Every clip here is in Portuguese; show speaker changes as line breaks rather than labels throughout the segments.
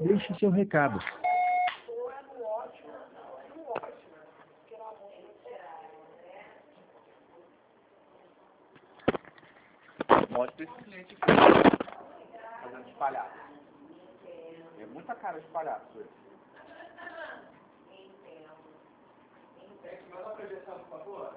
Deixe seu recado.
Mostra esse cliente aqui, fazendo espalhaço. É muita cara de palhaço ele. Gente, manda a projeção, por favor.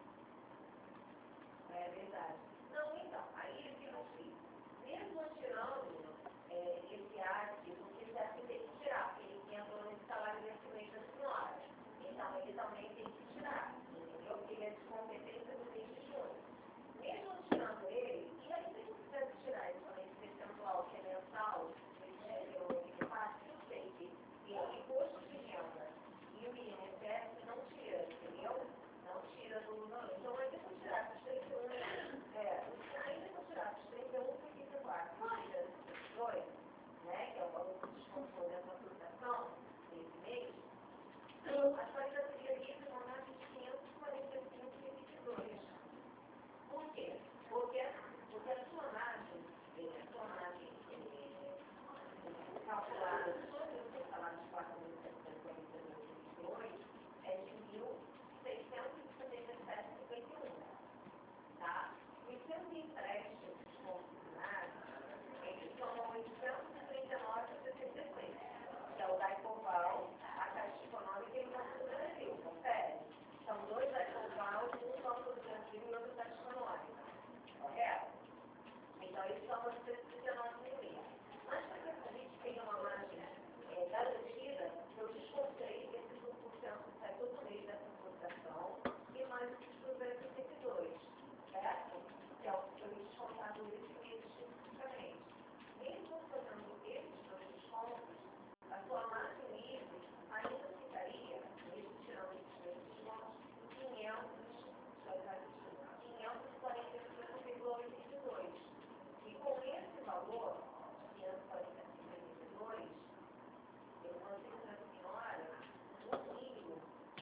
É verdade. Não, então, aí o que eu fiz? Mesmo tirando esse arte, porque esse arte tem que tirar, porque ele entrou nesse salário de investimento da senhora. Então, ele também tem que tirar, entendeu? Porque ele é de competência do mês de junho. Mesmo tirando ele, e aí se eu quiser tirar esse percentual que é mensal, eu faço, eu sei que tem imposto de renda e o INSS não tira, entendeu? Não tira do... Então, ainda se eu tirar esses 31, ainda se eu tirar esses 31, porque você vai, tira 2, né, que é o valor que descontou dessa aplicação desse mês, a saída seria livre na margem de 545,22. Por quê? Porque a sua margem calculada